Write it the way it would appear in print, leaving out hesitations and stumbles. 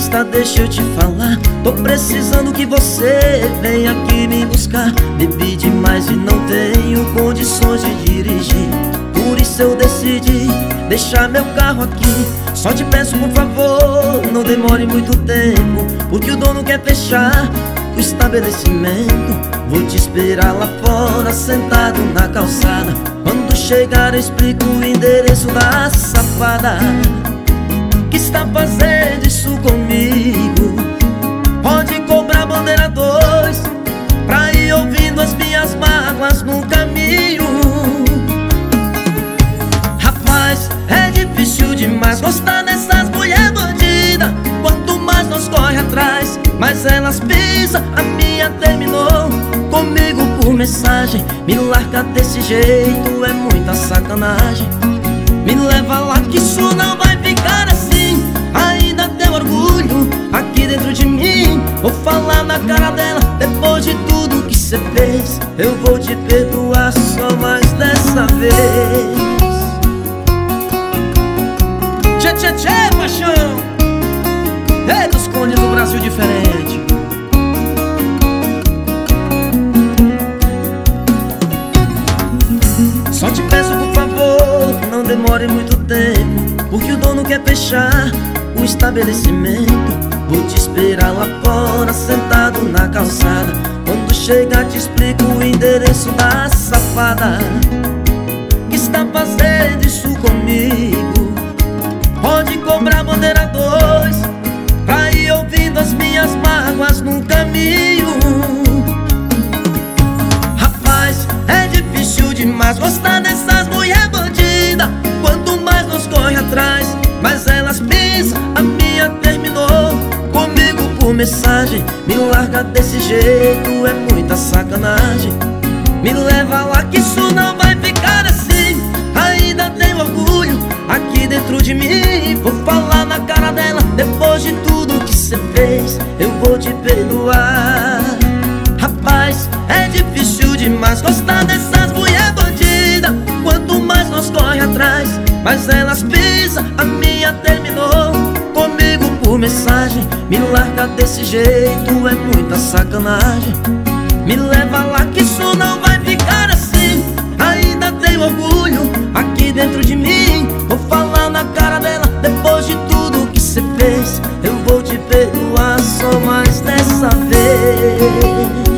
besta, deixa eu te falar. Tô precisando que você venha aqui me buscar. Bebi demais e não tenho condições de dirigir. Por isso eu decidi deixar meu carro aqui. Só te peço por favor, não demore muito tempo, porque o dono quer fechar o estabelecimento. Vou te esperar lá fora, sentado na calçada. Quando chegar eu explico o endereço da safada que está fazendo isso comigo. Pode cobrar bandeira 2 pra ir ouvindo as minhas mágoas no caminho. Rapaz, é difícil demais gostar dessas mulher bandida. Quanto mais nós corre atrás, mais elas pisam. A minha terminou comigo por mensagem. Me larga desse jeito, é muita sacanagem. Me leva lá que isso não vai ficar assim. Ainda tem orgulho aqui dentro de mim. Vou falar na cara dela, depois de tudo que cê fez, eu vou te perdoar só mais dessa vez. Tchê, tchê, tchê, paixão! Ei, dos condes do Brasil diferente. Só te peço por favor, não demore muito tempo, porque o dono quer fechar o estabelecimento. Vou te esperar lá fora, sentado na calçada. Quando chegar te explico o endereço da safada que está fazendo isso comigo. Pode cobrar bandeira 2 pra ir ouvindo as minhas mágoas no caminho. Rapaz, é difícil demais gostar dessas mulher bandida. Quanto mais nós corre atrás, mais elas pisam. A minha terminou comigo por mensagem. Me larga desse jeito, é muita sacanagem. Me leva lá que isso não vai ficar assim. Ainda tenho orgulho aqui dentro de mim. Vou falar na cara dela, depois de tudo que cê fez, eu vou te perdoar. Rapaz, é difícil demais gostar dessas mulher bandida. Quanto mais nós corre atrás, mais elas pisam. A minha terminou comigo por mensagem. Me larga desse jeito, é muita sacanagem. Me leva lá que isso não vai ficar assim. Ainda tenho orgulho aqui dentro de mim. Vou falar na cara dela, depois de tudo que cê fez, eu vou te perdoar só mais dessa vez.